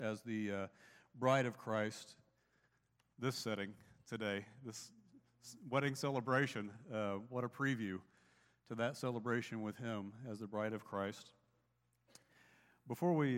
as the bride of Christ, this setting today, this wedding celebration, what a preview to that celebration with Him as the bride of Christ. Before we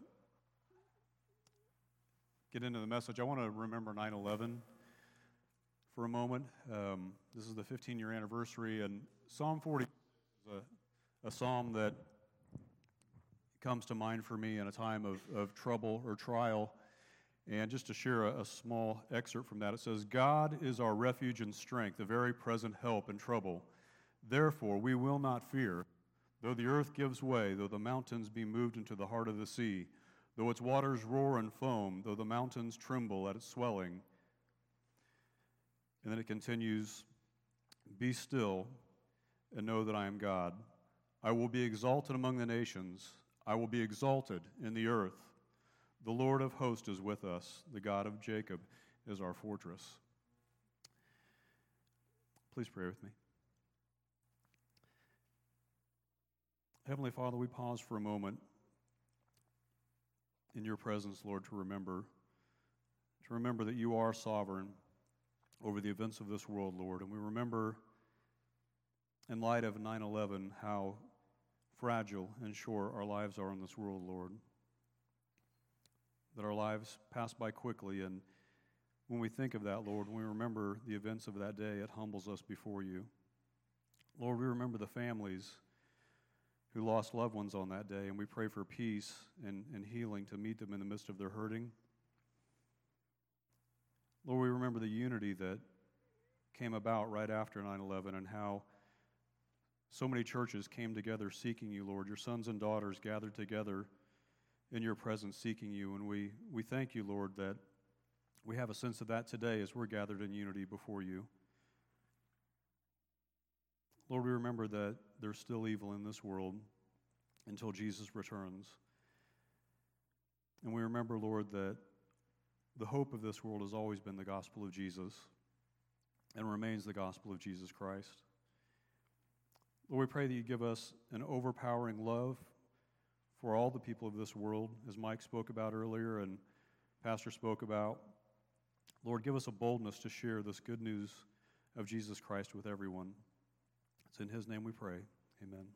get into the message, I want to remember 9/11 for a moment. This is the 15-year anniversary, and Psalm 40 is a psalm that comes to mind for me in a time of trouble or trial. And just to share a small excerpt from that, it says, "God is our refuge and strength, a very present help in trouble. Therefore we will not fear, though the earth gives way, though the mountains be moved into the heart of the sea, though its waters roar and foam, though the mountains tremble at its swelling." And then it continues, "Be still and know that I am God. I will be exalted among the nations. I will be exalted in the earth. The Lord of hosts is with us. The God of Jacob is our fortress." Please pray with me. Heavenly Father, we pause for a moment in your presence, Lord, to remember that you are sovereign over the events of this world, Lord. And we remember, in light of 9/11, how fragile and short our lives are in this world, Lord. That our lives pass by quickly, and when we think of that, Lord, when we remember the events of that day, it humbles us before you. Lord, we remember the families who lost loved ones on that day, and we pray for peace and healing to meet them in the midst of their hurting. Lord, we remember the unity that came about right after 9/11 and how so many churches came together seeking you, Lord. Your sons and daughters gathered together in your presence seeking you, and we thank you, Lord, that we have a sense of that today as we're gathered in unity before you. Lord, we remember that there's still evil in this world until Jesus returns. And we remember, Lord, that the hope of this world has always been the gospel of Jesus and remains the gospel of Jesus Christ. Lord, we pray that you give us an overpowering love for all the people of this world, as Mike spoke about earlier and Pastor spoke about. Lord, give us a boldness to share this good news of Jesus Christ with everyone. It's in His name we pray. Amen.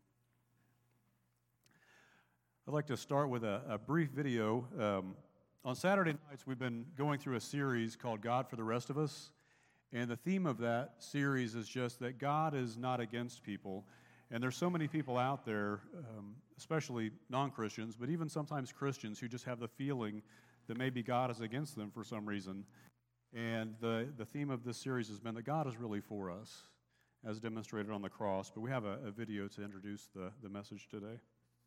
I'd like to start with a brief video. On Saturday nights, we've been going through a series called God for the Rest of Us, and the theme of that series is just that God is not against people. And there's so many people out there, especially non-Christians, but even sometimes Christians, who just have the feeling that maybe God is against them for some reason. And the theme of this series has been that God is really for us, as demonstrated on the cross. But we have a video to introduce the message today.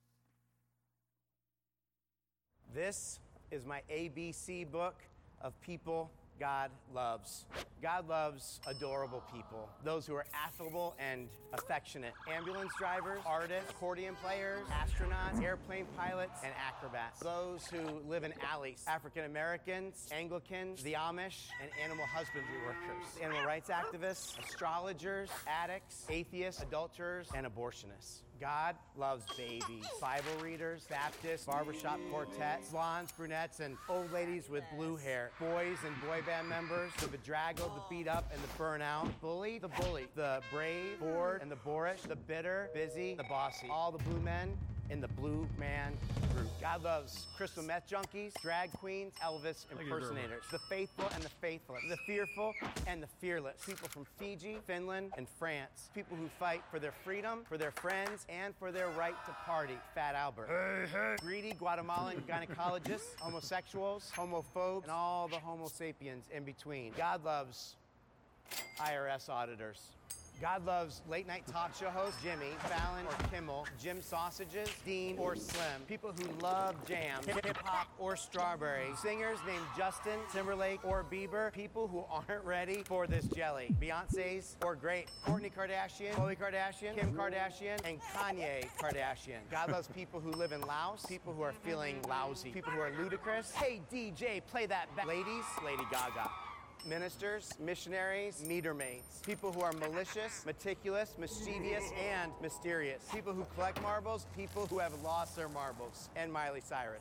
This is my ABC book of people God loves. God loves adorable people, those who are affable and affectionate. Ambulance drivers, artists, accordion players, astronauts, airplane pilots, and acrobats. Those who live in alleys, African Americans, Anglicans, the Amish, and animal husbandry workers. Animal rights activists, astrologers, addicts, atheists, adulterers, and abortionists. God loves babies, Bible readers, Baptists, barbershop quartets, blondes, brunettes, and old ladies with blue hair, boys and boy band members, the bedraggled, the beat up, and the burnout, bully, the brave, bored, and the boorish, the bitter, busy, the bossy, all the blue men in the blue man group. God loves crystal meth junkies, drag queens, Elvis impersonators, the faithful and the faithless, the fearful and the fearless, people from Fiji, Finland, and France, people who fight for their freedom, for their friends, and for their right to party, Fat Albert. Greedy Guatemalan gynecologists, homosexuals, homophobes, and all the homo sapiens in between. God loves IRS auditors. God loves late-night talk show hosts, Jimmy, Fallon, or Kimmel, Jim Sausages, Dean, or Slim, people who love jam, hip-hop, or strawberry, singers named Justin, Timberlake, or Bieber, people who aren't ready for this jelly, Beyonce's or great, Kourtney Kardashian, Khloe Kardashian, Kim Kardashian, and Kanye Kardashian. God loves people who live in Laos, people who are feeling lousy, people who are ludicrous. Hey, DJ, play that back. Ladies, Lady Gaga. Ministers, missionaries, meter maids, people who are malicious, meticulous, mischievous, and mysterious, people who collect marbles, people who have lost their marbles, and Miley Cyrus.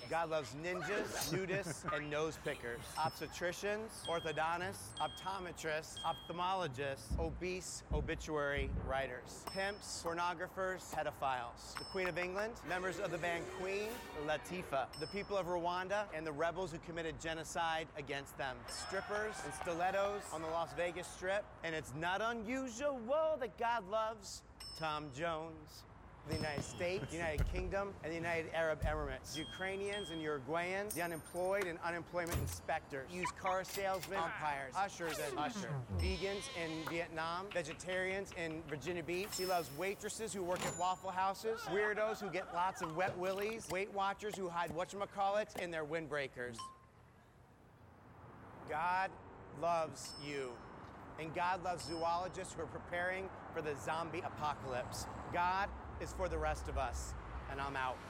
God loves ninjas, nudists, and nose pickers, obstetricians, orthodontists, optometrists, ophthalmologists, obese obituary writers, pimps, pornographers, pedophiles, the Queen of England, members of the band Queen Latifah, the people of Rwanda, and the rebels who committed genocide against them, strippers and stilettos on the Las Vegas Strip, and it's not unusual that God loves Tom Jones. The United States, the United Kingdom, and the United Arab Emirates, Ukrainians and Uruguayans, the unemployed and unemployment inspectors, used car salesmen, umpires, ushers and usher, vegans in Vietnam, vegetarians in Virginia Beach. She loves waitresses who work at Waffle Houses, weirdos who get lots of wet willies, Weight Watchers who hide whatchamacallits in their windbreakers. God loves you. And God loves zoologists who are preparing for the zombie apocalypse. God is for the rest of us, and I'm out.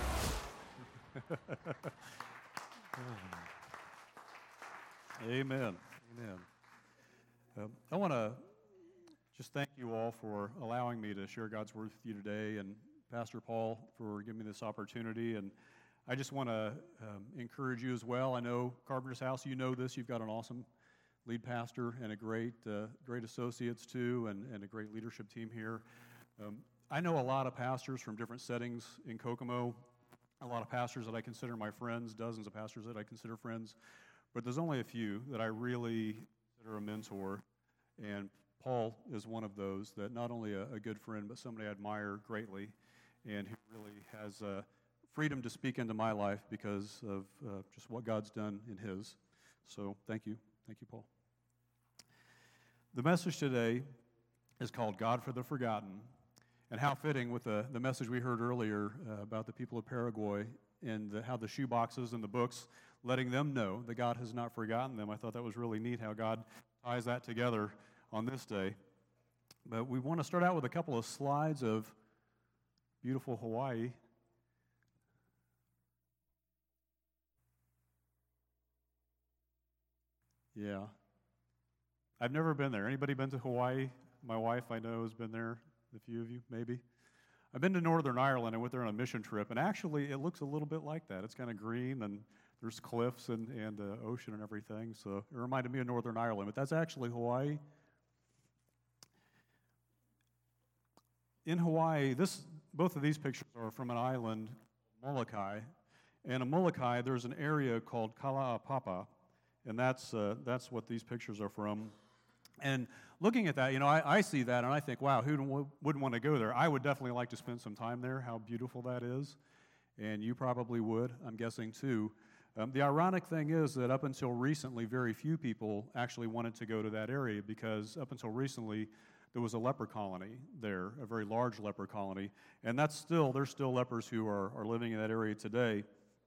Amen. Amen. I want to just thank you all for allowing me to share God's word with you today, and Pastor Paul for giving me this opportunity. And I just want to encourage you as well. I know Carpenter's House, you know this. You've got an awesome lead pastor and a great associates too, and a great leadership team here. I know a lot of pastors from different settings in Kokomo, a lot of pastors that I consider my friends, dozens of pastors that I consider friends, but there's only a few that I really consider a mentor, and Paul is one of those, that not only a good friend, but somebody I admire greatly, and who really has freedom to speak into my life because of just what God's done in his. So thank you. Thank you, Paul. The message today is called God for the Forgotten, and how fitting with the message we heard earlier about the people of Paraguay and how the shoe boxes and the books, letting them know that God has not forgotten them. I thought that was really neat how God ties that together on this day. But we want to start out with a couple of slides of beautiful Hawaii. Yeah. I've never been there. Anybody been to Hawaii? My wife, I know, has been there. A few of you, maybe. I've been to Northern Ireland. I went there on a mission trip, and actually it looks a little bit like that. It's kind of green, and there's cliffs and ocean and everything, so it reminded me of Northern Ireland, but that's actually Hawaii. In Hawaii, both of these pictures are from an island, Molokai, and in Molokai there's an area called Kalaupapa, and that's what these pictures are from. And looking at that, I see that and I think, wow, who wouldn't want to go there? I would definitely like to spend some time there, how beautiful that is. And you probably would, I'm guessing, too. The ironic thing is that up until recently, very few people actually wanted to go to that area because up until recently, there was a leper colony there, a very large leper colony. And there's still lepers who are living in that area today.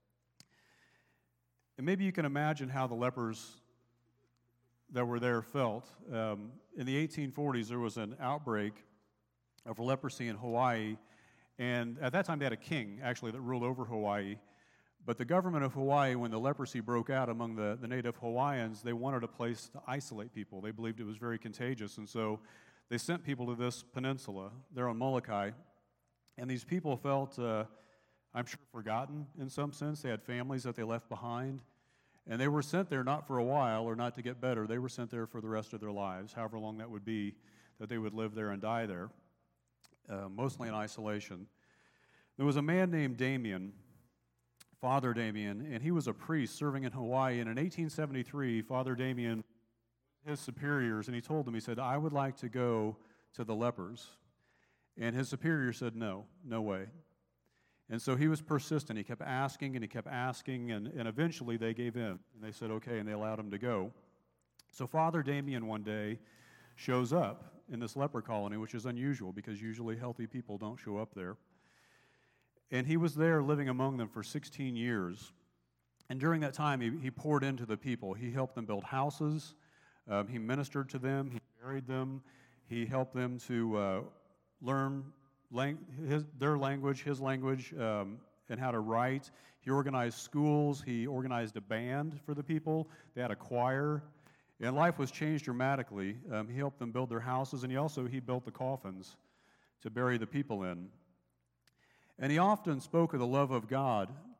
And maybe you can imagine how the lepers that were there felt. In the 1840s, there was an outbreak of leprosy in Hawaii, and at that time they had a king, actually, that ruled over Hawaii. But the government of Hawaii, when the leprosy broke out among the native Hawaiians, they wanted a place to isolate people. They believed it was very contagious, and so they sent people to this peninsula there on Molokai, and these people felt, I'm sure, forgotten in some sense. They had families that they left behind. And they were sent there not for a while or not to get better. They were sent there for the rest of their lives, however long that would be, that they would live there and die there, mostly in isolation. There was a man named Damien, Father Damien, and he was a priest serving in Hawaii. And in 1873, Father Damien, his superiors, and he told them, he said, I would like to go to the lepers. And his superior said, no way. And so he was persistent. He kept asking, and eventually they gave in. And they said, okay, and they allowed him to go. So Father Damien one day shows up in this leper colony, which is unusual because usually healthy people don't show up there. And he was there living among them for 16 years. And during that time, he poured into the people. He helped them build houses. He ministered to them. He buried them. He helped them to learn their language, his language, and how to write. He organized schools. He organized a band for the people. They had a choir. And life was changed dramatically. He helped them build their houses, and he built the coffins to bury the people in. And he often spoke of the love of God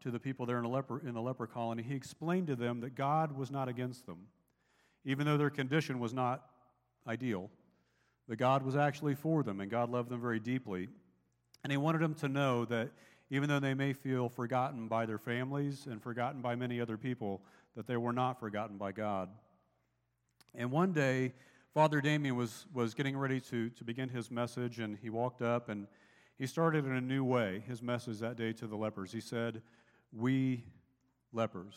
to the people there in the leper colony, he explained to them that God was not against them, even though their condition was not ideal, that God was actually for them, and God loved them very deeply. And he wanted them to know that even though they may feel forgotten by their families and forgotten by many other people, that they were not forgotten by God. And one day, Father Damien was getting ready to begin his message, and he walked up, and he started in a new way his message that day to the lepers. He said, "We lepers."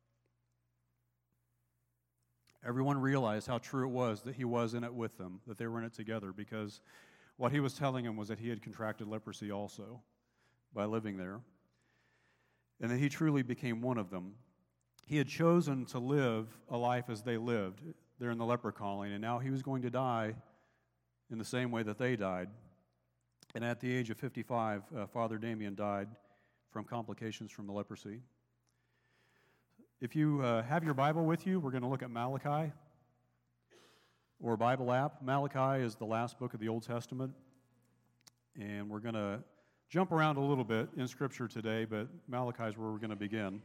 Everyone realized how true it was that he was in it with them, that they were in it together, because what he was telling them was that he had contracted leprosy also by living there, and that he truly became one of them. He had chosen to live a life as they lived there in the leper colony, and now he was going to die in the same way that they died. And at the age of 55, Father Damien died from complications from the leprosy. If you have your Bible with you, we're going to look at Malachi, or Bible app. Malachi is the last book of the Old Testament, and we're going to jump around a little bit in Scripture today, but Malachi is where we're going to begin.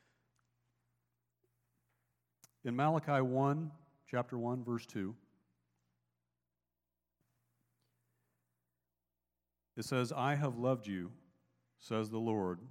In Malachi 1, chapter 1, verse 2, it says, "I have loved you, says the Lord."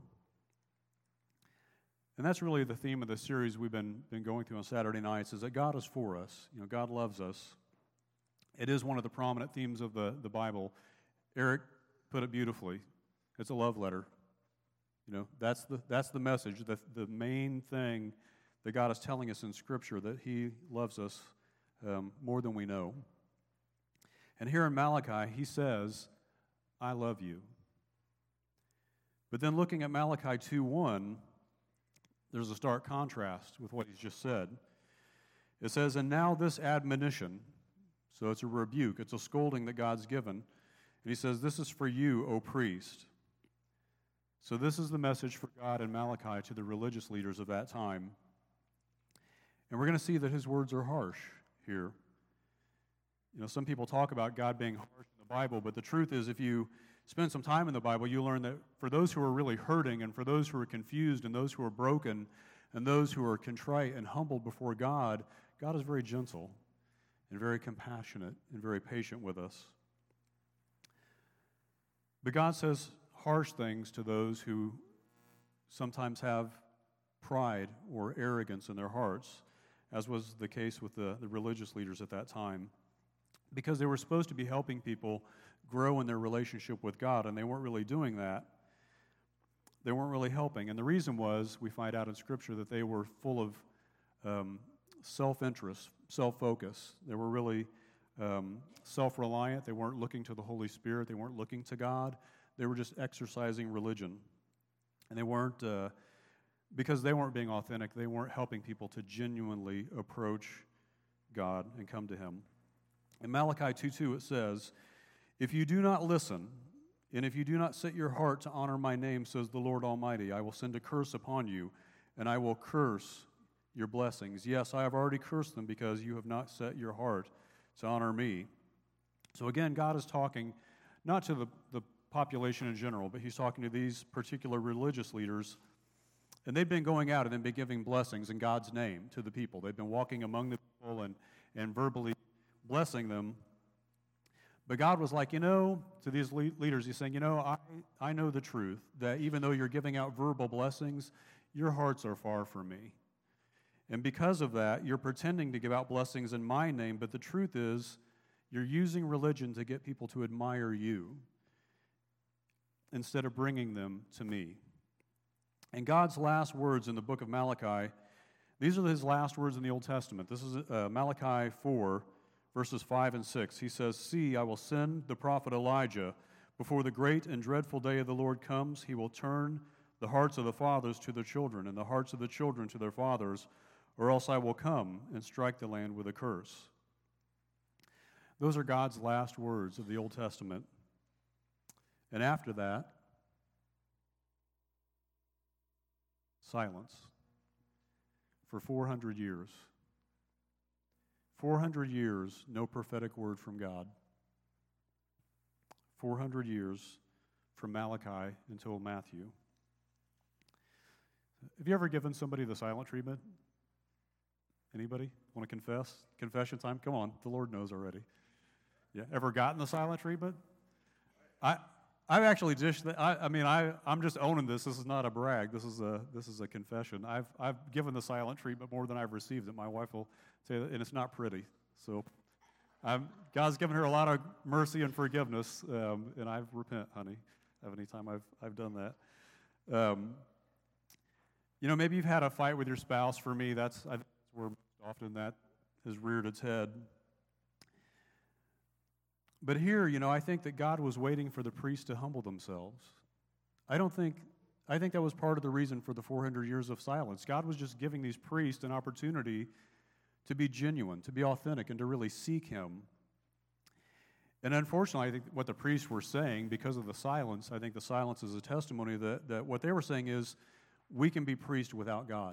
And that's really the theme of the series we've been going through on Saturday nights, is that God is for us. You know, God loves us. It is one of the prominent themes of the Bible. Eric put it beautifully. It's a love letter. You know, that's the message, the main thing that God is telling us in Scripture, that He loves us more than we know. And here in Malachi, He says, "I love you." But then looking at Malachi 2:1, there's a stark contrast with what he's just said. It says, "And now this admonition," so it's a rebuke, it's a scolding that God's given. And he says, "This is for you, O priest." So this is the message for God in Malachi to the religious leaders of that time. And we're going to see that his words are harsh here. You know, some people talk about God being harsh in the Bible, but the truth is, if you spend some time in the Bible, you learn that for those who are really hurting, and for those who are confused, and those who are broken, and those who are contrite and humbled before God, God is very gentle and very compassionate and very patient with us. But God says harsh things to those who sometimes have pride or arrogance in their hearts, as was the case with the religious leaders at that time, because they were supposed to be helping people grow in their relationship with God, and they weren't really doing that. They weren't really helping. And the reason was, we find out in Scripture, that they were full of self-interest, self-focus. They were really self-reliant. They weren't looking to the Holy Spirit. They weren't looking to God. They were just exercising religion. And they weren't, because they weren't being authentic, they weren't helping people to genuinely approach God and come to Him. In Malachi 2:2 it says, "If you do not listen, and if you do not set your heart to honor my name, says the Lord Almighty, I will send a curse upon you, and I will curse your blessings. Yes, I have already cursed them because you have not set your heart to honor me." So again, God is talking not to the population in general, but he's talking to these particular religious leaders. And they've been going out and they've been giving blessings in God's name to the people. They've been walking among the people and verbally blessing them. But God was like, to these leaders, he's saying, I know the truth, that even though you're giving out verbal blessings, your hearts are far from me. And because of that, you're pretending to give out blessings in my name, but the truth is, you're using religion to get people to admire you instead of bringing them to me. And God's last words in the book of Malachi, these are his last words in the Old Testament. This is Malachi 4, verses 5 and 6. He says, "See, I will send the prophet Elijah. Before the great and dreadful day of the Lord comes, he will turn the hearts of the fathers to their children, and the hearts of the children to their fathers, or else I will come and strike the land with a curse." Those are God's last words of the Old Testament. And after that, silence for 400 years. 400 years, no prophetic word from God. 400 years from Malachi until Matthew. Have you ever given somebody the silent treatment? Anybody want to confess? Confession time? Come on, the Lord knows already. Yeah, ever gotten the silent treatment? I've actually dished that. I'm just owning this. This is not a brag. This is a confession. I've given the silent treatment more than I've received it. My wife will say that, and it's not pretty. So, God's given her a lot of mercy and forgiveness, and I repent, honey, any time I've done that. Maybe you've had a fight with your spouse. For me, that's where often that has reared its head. But here, I think that God was waiting for the priests to humble themselves. I think that was part of the reason for the 400 years of silence. God was just giving these priests an opportunity to be genuine, to be authentic, and to really seek Him. And unfortunately, I think what the priests were saying, because of the silence, I think the silence is a testimony that what they were saying is, we can be priests without God.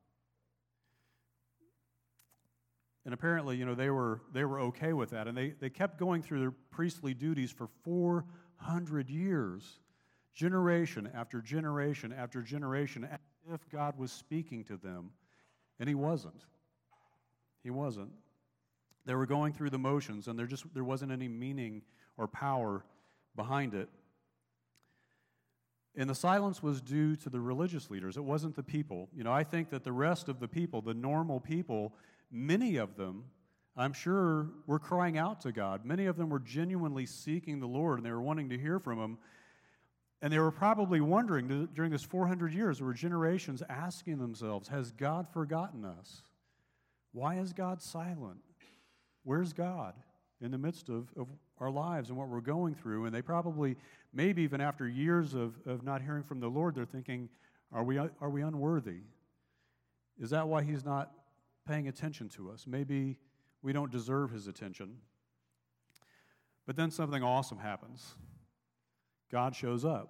And apparently, they were okay with that. And they kept going through their priestly duties for 400 years, generation after generation after generation, as if God was speaking to them. And He wasn't. He wasn't. They were going through the motions, and there wasn't any meaning or power behind it. And the silence was due to the religious leaders. It wasn't the people. I think that the rest of the people, the normal people, many of them, I'm sure, were crying out to God. Many of them were genuinely seeking the Lord, and they were wanting to hear from Him. And they were probably wondering, during this 400 years, there were generations asking themselves, has God forgotten us? Why is God silent? Where's God in the midst of our lives and what we're going through? And they probably, maybe even after years of not hearing from the Lord, they're thinking, are we unworthy? Is that why He's not paying attention to us? Maybe we don't deserve His attention. But then something awesome happens. God shows up.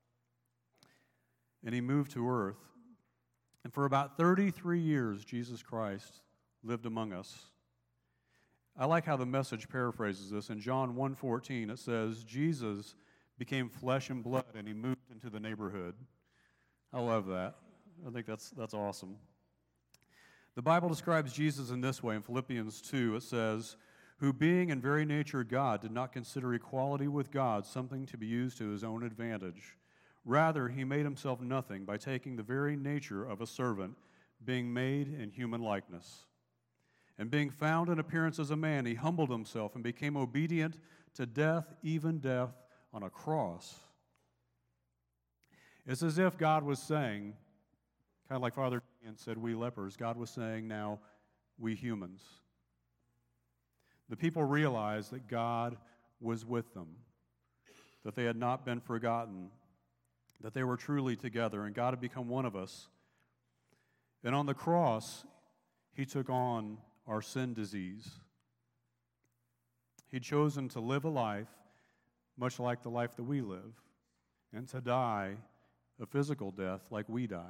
And He moved to earth. And for about 33 years, Jesus Christ lived among us. I like how the Message paraphrases this. In John 1:14, it says, Jesus became flesh and blood, and He moved into the neighborhood. I love that. I think that's awesome. The Bible describes Jesus in this way. In Philippians 2, it says, who being in very nature God did not consider equality with God something to be used to His own advantage. Rather, He made Himself nothing by taking the very nature of a servant, being made in human likeness. And being found in appearance as a man, He humbled Himself and became obedient to death, even death on a cross. It's as if God was saying, kind of like Father Ian said, we lepers, God was saying now, we humans. The people realized that God was with them, that they had not been forgotten, that they were truly together, and God had become one of us. And on the cross, He took on our sin disease. He'd chosen to live a life much like the life that we live, and to die a physical death like we die.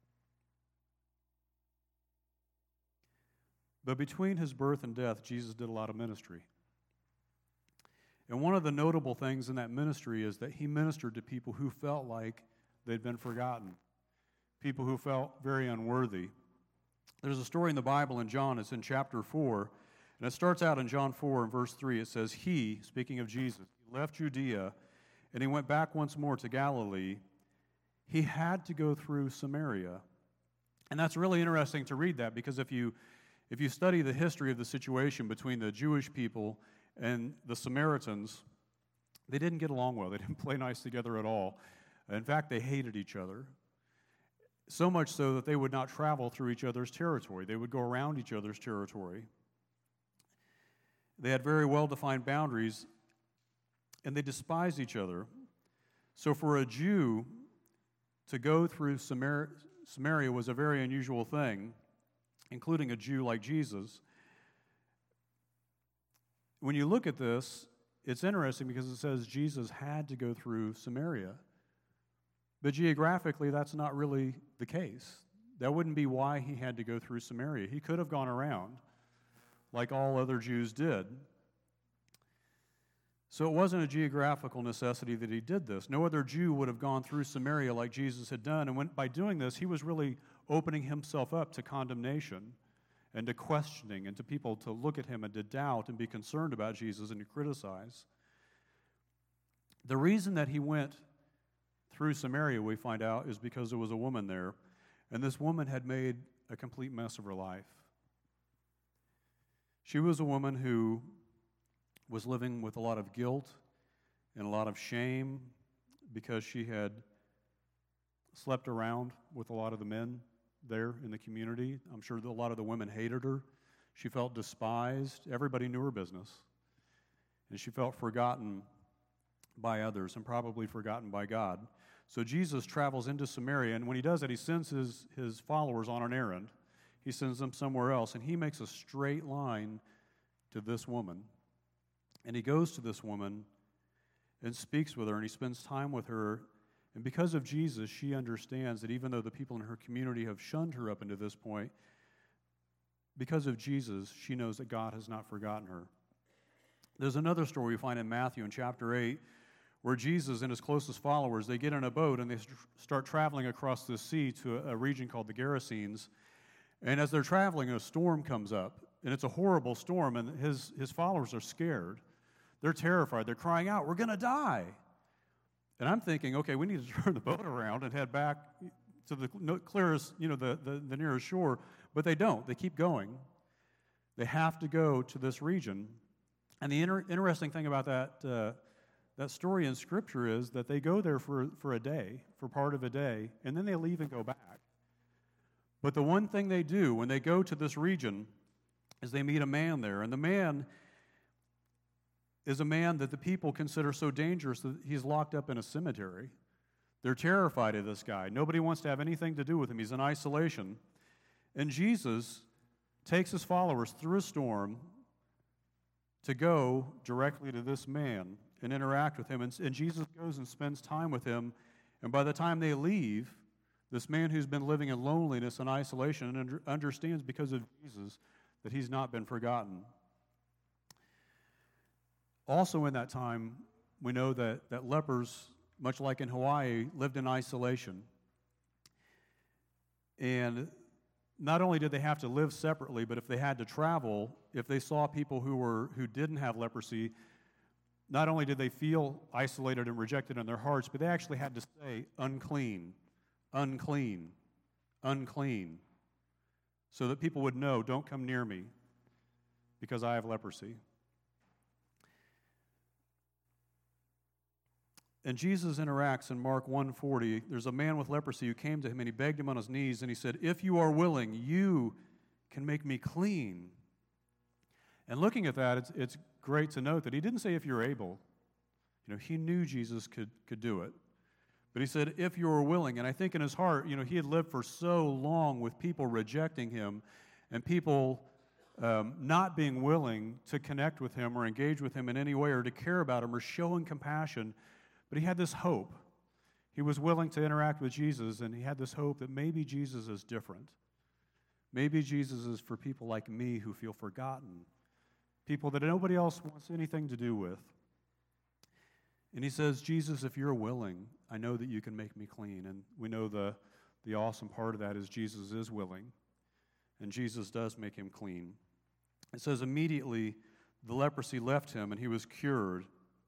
But between His birth and death, Jesus did a lot of ministry. And one of the notable things in that ministry is that He ministered to people who felt like they'd been forgotten, people who felt very unworthy. There's a story in the Bible in John, it's in chapter 4, and it starts out in John 4 and verse 3. It says, He, speaking of Jesus, He left Judea, and He went back once more to Galilee. He had to go through Samaria. And that's really interesting to read that, because if you study the history of the situation between the Jewish people and the Samaritans, they didn't get along well. They didn't play nice together at all. In fact, they hated each other. So much so that they would not travel through each other's territory. They would go around each other's territory. They had very well-defined boundaries, and they despised each other. So for a Jew to go through Samaria was a very unusual thing, including a Jew like Jesus. When you look at this, it's interesting because it says Jesus had to go through Samaria. But geographically, that's not really the case. That wouldn't be why He had to go through Samaria. He could have gone around like all other Jews did. So it wasn't a geographical necessity that he did this. No other Jew would have gone through Samaria like Jesus had done. And by doing this, he was really opening himself up to condemnation and to questioning and to people to look at him and to doubt and be concerned about Jesus and to criticize. The reason that he went through Samaria, we find out, is because there was a woman there. And this woman had made a complete mess of her life. She was a woman who was living with a lot of guilt and a lot of shame because she had slept around with a lot of the men there in the community. I'm sure that a lot of the women hated her. She felt despised. Everybody knew her business. And she felt forgotten by others and probably forgotten by God. So Jesus travels into Samaria, and when he does it, he sends his followers on an errand. He sends them somewhere else, and he makes a straight line to this woman. And he goes to this woman and speaks with her, and he spends time with her. And because of Jesus, she understands that even though the people in her community have shunned her up until this point, because of Jesus, she knows that God has not forgotten her. There's another story we find in Matthew in chapter 8, where Jesus and his closest followers, they get in a boat and they start traveling across the sea to a region called the Gerasenes. And as they're traveling, a storm comes up, and it's a horrible storm, and his followers are scared. They're terrified. They're crying out, "We're going to die." And I'm thinking, okay, we need to turn the boat around and head back to the clearest, the nearest shore. But they don't. They keep going. They have to go to this region. And the interesting thing about that story in Scripture is that they go there for a day, for part of a day, and then they leave and go back. But the one thing they do when they go to this region is they meet a man there. And the man is a man that the people consider so dangerous that he's locked up in a cemetery. They're terrified of this guy. Nobody wants to have anything to do with him. He's in isolation. And Jesus takes his followers through a storm to go directly to this man and interact with him. And Jesus goes and spends time with him. And by the time they leave, this man who's been living in loneliness and isolation understands because of Jesus that he's not been forgotten. Also in that time, we know that lepers, much like in Hawaii, lived in isolation. And not only did they have to live separately, but if they had to travel, if they saw people who didn't have leprosy, not only did they feel isolated and rejected in their hearts, but they actually had to say, "Unclean, unclean, unclean," so that people would know, "Don't come near me because I have leprosy." And Jesus interacts in Mark 1:40. There's a man with leprosy who came to him, and he begged him on his knees, and he said, "If you are willing, you can make me clean." And looking at that, it's great to note that he didn't say, "if you're able." He knew Jesus could do it. But he said, "if you are willing." And I think in his heart, he had lived for so long with people rejecting him and people not being willing to connect with him or engage with him in any way or to care about him or showing compassion. But he had this hope. He was willing to interact with Jesus, and he had this hope that maybe Jesus is different. Maybe Jesus is for people like me who feel forgotten, people that nobody else wants anything to do with. And he says, "Jesus, if you're willing, I know that you can make me clean." And we know the awesome part of that is Jesus is willing, and Jesus does make him clean. It says immediately the leprosy left him, and he was cured.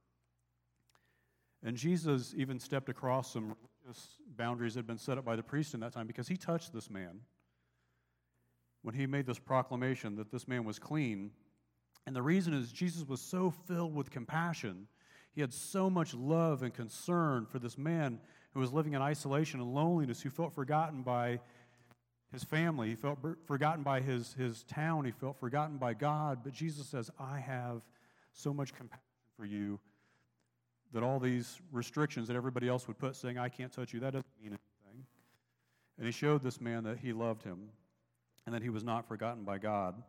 And Jesus even stepped across some religious boundaries that had been set up by the priest in that time because he touched this man when he made this proclamation that this man was clean. And the reason is Jesus was so filled with compassion. He had so much love and concern for this man who was living in isolation and loneliness, who felt forgotten by his family. He felt forgotten by his town. He felt forgotten by God. But Jesus says, "I have so much compassion for you that all these restrictions that everybody else would put saying, 'I can't touch you,' that doesn't mean anything." And he showed this man that he loved him and that he was not forgotten by God.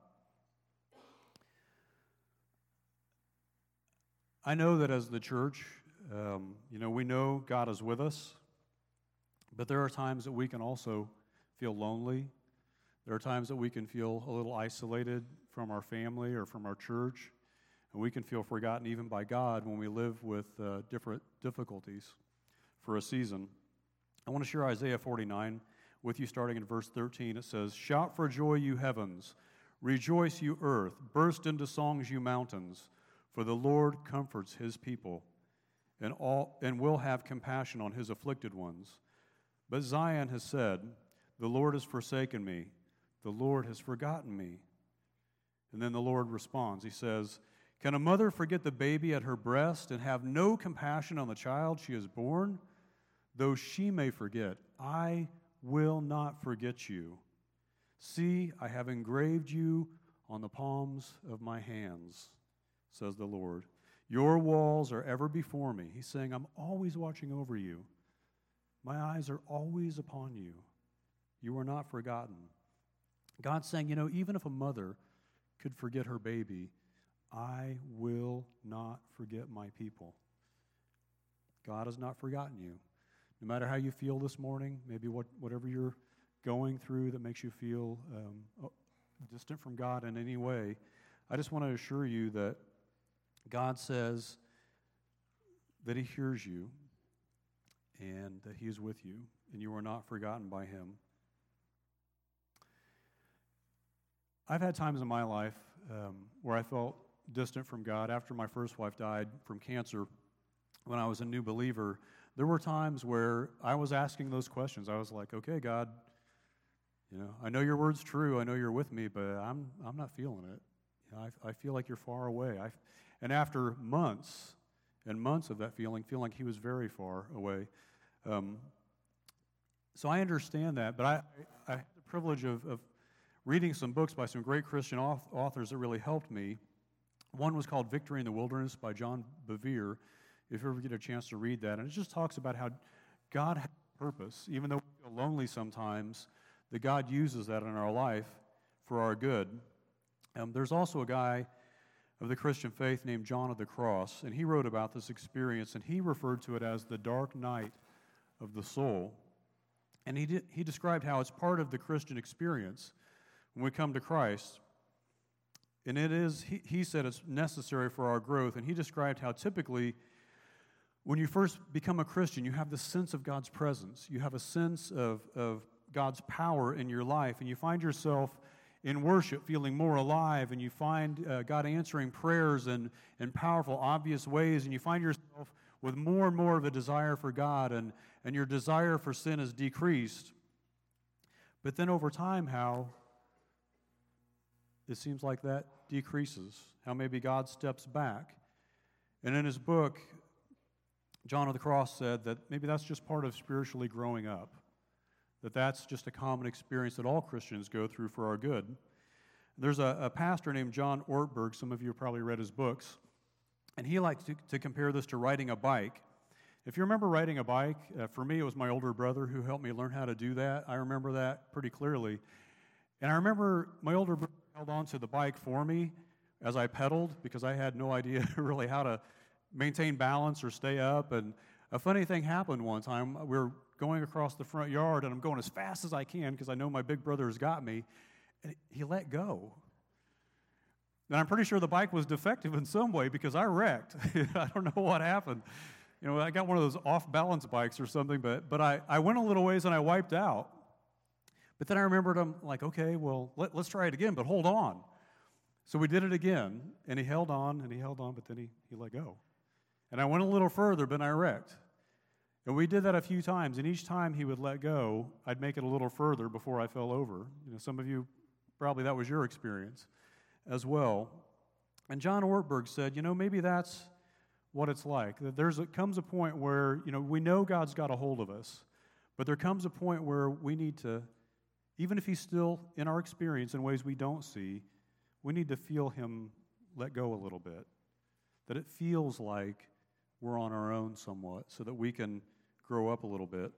I know that as the church, we know God is with us, but there are times that we can also feel lonely. There are times that we can feel a little isolated from our family or from our church. And we can feel forgotten even by God when we live with different difficulties for a season. I want to share Isaiah 49 with you starting in verse 13. It says, "Shout for joy, you heavens. Rejoice, you earth. Burst into songs, you mountains. For the Lord comforts his people and will have compassion on his afflicted ones. But Zion has said, the Lord has forsaken me. The Lord has forgotten me." And then the Lord responds. He says, "Can a mother forget the baby at her breast and have no compassion on the child she has born? Though she may forget, I will not forget you. See, I have engraved you on the palms of my hands, says the Lord. Your walls are ever before me." He's saying, I'm always watching over you. My eyes are always upon you. You are not forgotten. God's saying, even if a mother could forget her baby, I will not forget my people. God has not forgotten you. No matter how you feel this morning, maybe whatever you're going through that makes you feel distant from God in any way, I just want to assure you that God says that he hears you and that he is with you, and you are not forgotten by him. I've had times in my life where I felt distant from God. After my first wife died from cancer, when I was a new believer, there were times where I was asking those questions. I was like, okay, God, I know your word's true. I know you're with me, but I'm not feeling it. I feel like you're far away. And after months and months of that feeling like he was very far away. So I understand that, but I had the privilege of reading some books by some great Christian authors that really helped me. One was called Victory in the Wilderness by John Bevere, if you ever get a chance to read that. And it just talks about how God has a purpose. Even though we feel lonely sometimes, that God uses that in our life for our good. There's also a guy of the Christian faith named John of the Cross, and he wrote about this experience, and he referred to it as the dark night of the soul. And he described how it's part of the Christian experience when we come to Christ. And it is, he said it's necessary for our growth, and he described how typically when you first become a Christian, you have this sense of God's presence. You have a sense of God's power in your life, and you find yourself in worship feeling more alive, and you find God answering prayers in powerful, obvious ways, and you find yourself with more and more of a desire for God, and your desire for sin is decreased. But then over time, how it seems like that decreases, how maybe God steps back. And in his book, John of the Cross said that maybe that's just part of spiritually growing up, that's just a common experience that all Christians go through for our good. There's a pastor named John Ortberg. Some of you have probably read his books, and he likes to compare this to riding a bike. If you remember riding a bike, for me it was my older brother who helped me learn how to do that. I remember that pretty clearly. And I remember my older brother held on to the bike for me as I pedaled because I had no idea really how to maintain balance or stay up. And a funny thing happened one time. We were going across the front yard, and I'm going as fast as I can because I know my big brother has got me, and he let go. And I'm pretty sure the bike was defective in some way because I wrecked. I don't know what happened. I got one of those off-balance bikes or something, but I went a little ways and I wiped out. But then I remembered, I'm like, okay, well, let's try it again, but hold on. So we did it again, and he held on, but then he let go. And I went a little further, but I wrecked. And we did that a few times, and each time he would let go, I'd make it a little further before I fell over. Some of you, probably that was your experience as well. And John Ortberg said, maybe that's what it's like. That comes a point where, we know God's got a hold of us, but there comes a point where we need to, even if he's still in our experience in ways we don't see, we need to feel him let go a little bit. That it feels like we're on our own somewhat so that we can grow up a little bit.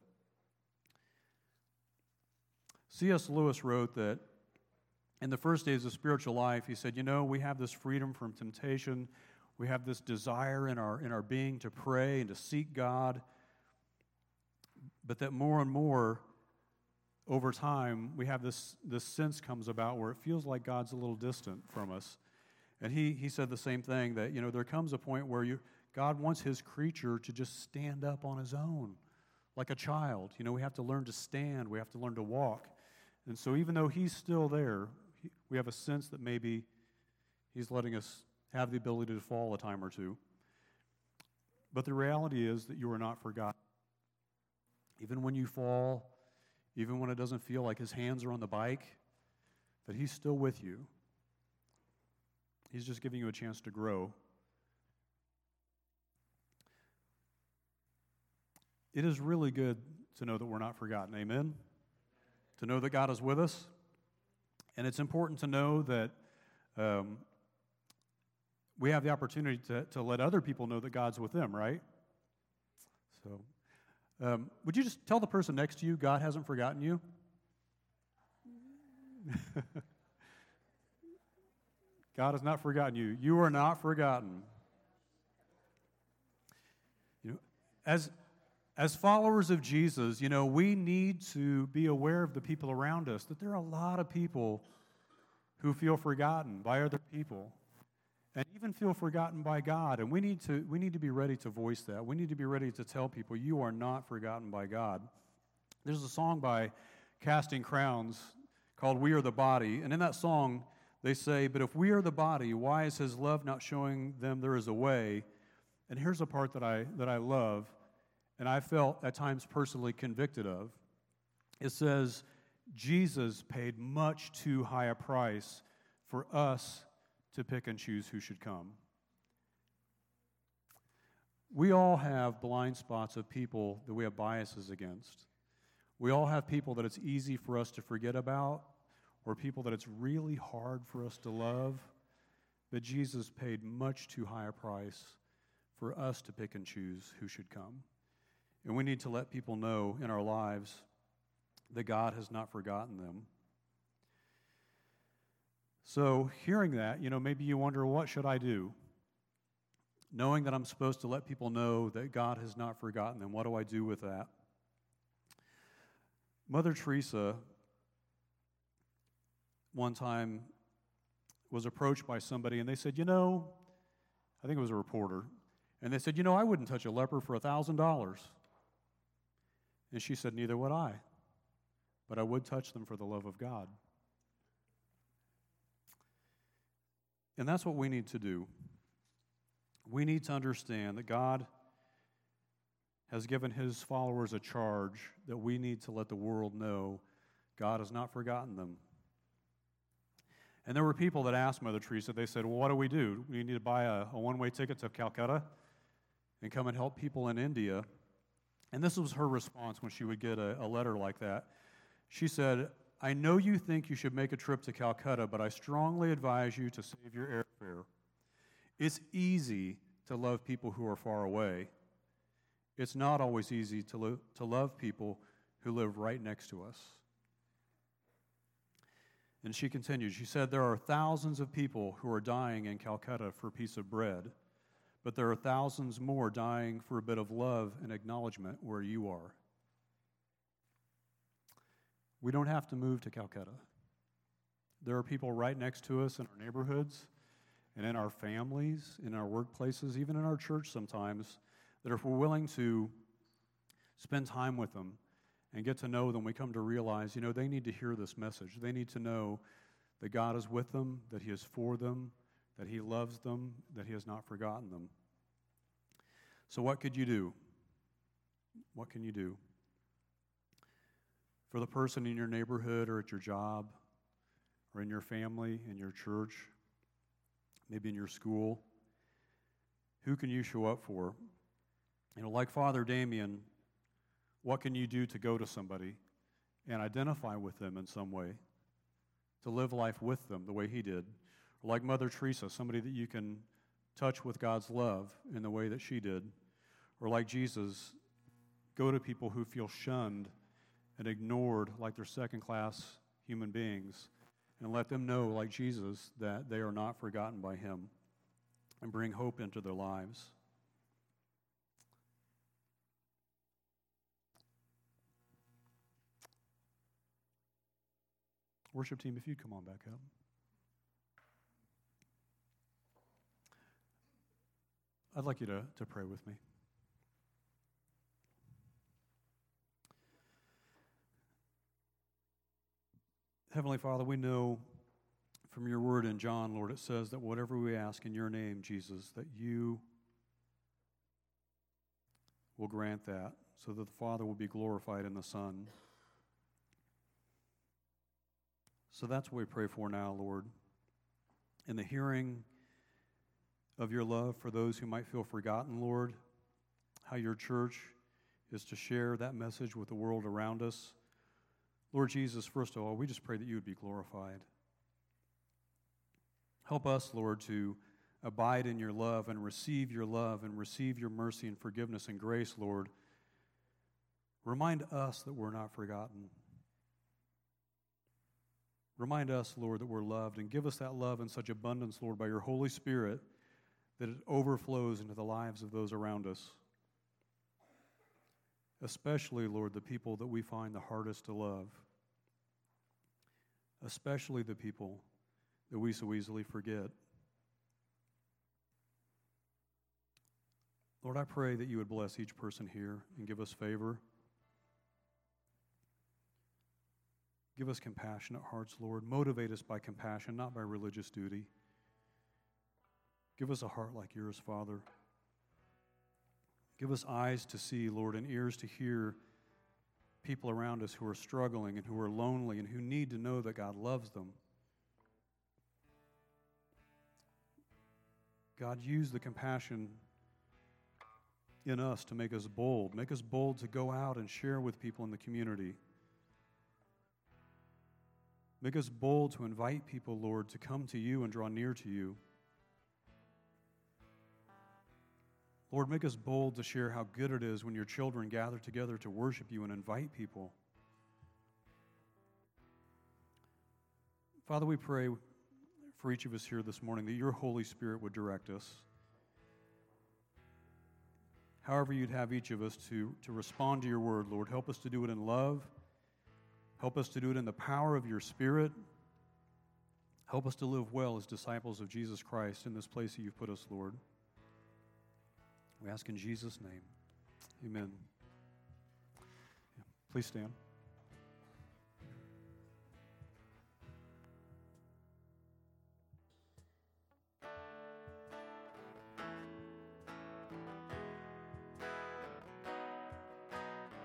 C.S. Lewis wrote that in the first days of spiritual life, he said, we have this freedom from temptation. We have this desire in our being to pray and to seek God. But that more and more over time, we have this sense comes about where it feels like God's a little distant from us. And he said the same thing, that, there comes a point where God wants his creature to just stand up on his own, like a child. We have to learn to stand. We have to learn to walk. And so even though he's still there, we have a sense that maybe he's letting us have the ability to fall a time or two. But the reality is that you are not forgotten. Even when you fall, even when it doesn't feel like his hands are on the bike, that he's still with you. He's just giving you a chance to grow. It is really good to know that we're not forgotten. Amen? To know that God is with us. And it's important to know that we have the opportunity to let other people know that God's with them, right? So, would you just tell the person next to you, God hasn't forgotten you? God has not forgotten you. You are not forgotten. As followers of Jesus, we need to be aware of the people around us, that there are a lot of people who feel forgotten by other people and even feel forgotten by God. And we need to be ready to voice that. We need to be ready to tell people, you are not forgotten by God. There's a song by Casting Crowns called We Are the Body. And in that song, they say, but if we are the body, why is his love not showing them there is a way? And here's a part that I love, and I felt at times personally convicted of. It says, Jesus paid much too high a price for us to pick and choose who should come. We all have blind spots of people that we have biases against. We all have people that it's easy for us to forget about, or people that it's really hard for us to love. But Jesus paid much too high a price for us to pick and choose who should come. And we need to let people know in our lives that God has not forgotten them. So hearing that, maybe you wonder, what should I do? Knowing that I'm supposed to let people know that God has not forgotten them, what do I do with that? Mother Teresa one time was approached by somebody, and they said, I think it was a reporter, and they said, I wouldn't touch a leper for $1,000. And she said, neither would I, but I would touch them for the love of God. And that's what we need to do. We need to understand that God has given his followers a charge that we need to let the world know God has not forgotten them. And there were people that asked Mother Teresa, they said, well, what do? We need to buy a one-way ticket to Calcutta and come and help people in India. And this was her response when she would get a letter like that. She said, I know you think you should make a trip to Calcutta, but I strongly advise you to save your airfare. It's easy to love people who are far away. It's not always easy to love people who live right next to us. And she continued, she said, there are thousands of people who are dying in Calcutta for a piece of bread, but there are thousands more dying for a bit of love and acknowledgement where you are. We don't have to move to Calcutta. There are people right next to us in our neighborhoods and in our families, in our workplaces, even in our church sometimes, that if we're willing to spend time with them and get to know them, we come to realize, they need to hear this message. They need to know that God is with them, that he is for them, that he loves them, that he has not forgotten them. So what could you do? What can you do? For the person in your neighborhood or at your job or in your family, in your church, maybe in your school, who can you show up for? Like Father Damien, what can you do to go to somebody and identify with them in some way, to live life with them the way he did? Or like Mother Teresa, somebody that you can touch with God's love in the way that she did. Or like Jesus, go to people who feel shunned and ignored like they're second-class human beings, and let them know, like Jesus, that they are not forgotten by him, and bring hope into their lives. Worship team, if you'd come on back up. I'd like you to pray with me. Heavenly Father, we know from your word in John, Lord, it says that whatever we ask in your name, Jesus, that you will grant that so that the Father will be glorified in the Son. So that's what we pray for now, Lord. In the hearing of your love for those who might feel forgotten, Lord, how your church is to share that message with the world around us. Lord Jesus, first of all, we just pray that you would be glorified. Help us, Lord, to abide in your love and receive your mercy and forgiveness and grace, Lord. Remind us that we're not forgotten. Remind us, Lord, that we're loved, and give us that love in such abundance, Lord, by your Holy Spirit, that it overflows into the lives of those around us. Especially, Lord, the people that we find the hardest to love. Especially the people that we so easily forget. Lord, I pray that you would bless each person here and give us favor. Give us compassionate hearts, Lord. Motivate us by compassion, not by religious duty. Give us a heart like yours, Father. Give us eyes to see, Lord, and ears to hear people around us who are struggling and who are lonely and who need to know that God loves them. God, use the compassion in us to make us bold. Make us bold to go out and share with people in the community. Make us bold to invite people, Lord, to come to you and draw near to you. Lord, make us bold to share how good it is when your children gather together to worship you and invite people. Father, we pray for each of us here this morning that your Holy Spirit would direct us. However you'd have each of us to respond to your word, Lord, help us to do it in love. Help us to do it in the power of your Spirit. Help us to live well as disciples of Jesus Christ in this place that you've put us, Lord. We ask in Jesus' name. Amen. Please stand.